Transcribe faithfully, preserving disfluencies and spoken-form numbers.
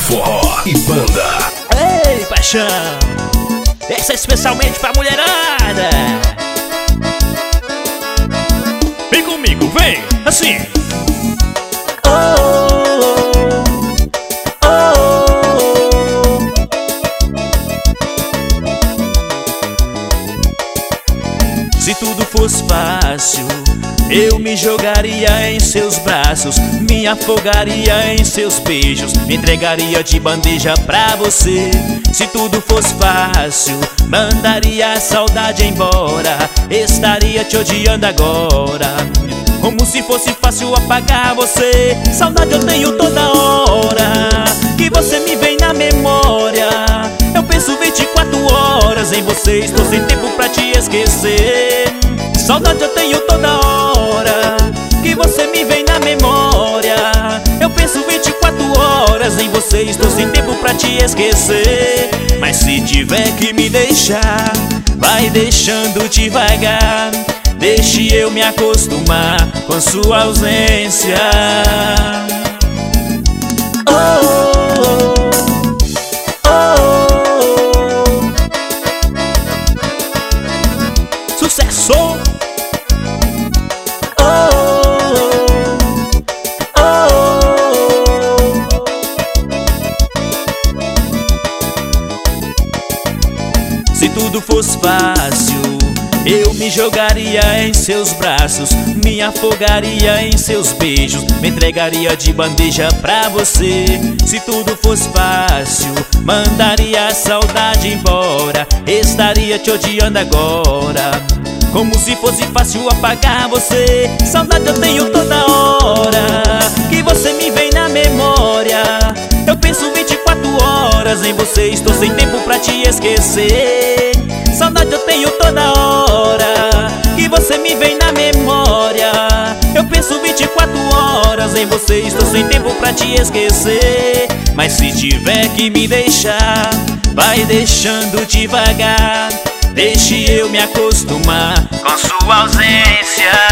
Forró e Banda. Ei, paixão, essa é especialmente pra mulherada. Vem comigo, vem, assim. Oh, oh, oh. Se tudo fosse fácil, eu me jogaria em seus braços, me afogaria em seus beijos, me entregaria de bandeja pra você. Se tudo fosse fácil, mandaria a saudade embora, estaria te odiando agora. Como se fosse fácil apagar você, saudade eu tenho toda hora, que você me vem na memória. Eu penso vinte e quatro horas em você, estou sem tempo pra te esquecer. Saudade eu tenho toda hora, que você me vem na memória. Eu penso vinte e quatro horas em você, estou sem tempo pra te esquecer. Mas se tiver que me deixar, vai deixando devagar, deixe eu me acostumar com sua ausência. Oh, oh, oh. Sucesso! Se tudo fosse fácil, eu me jogaria em seus braços, me afogaria em seus beijos, me entregaria de bandeja pra você. Se tudo fosse fácil, mandaria a saudade embora, estaria te odiando agora. Como se fosse fácil apagar você, saudade eu tenho toda hora, que você me vem na memória. Eu penso vinte e quatro horas em você, estou sem tempo pra te esquecer. Saudade eu tenho toda hora, que você me vem na memória. Eu penso vinte e quatro horas em você, estou sem tempo pra te esquecer. Mas se tiver que me deixar, vai deixando devagar, deixe eu me acostumar com sua ausência.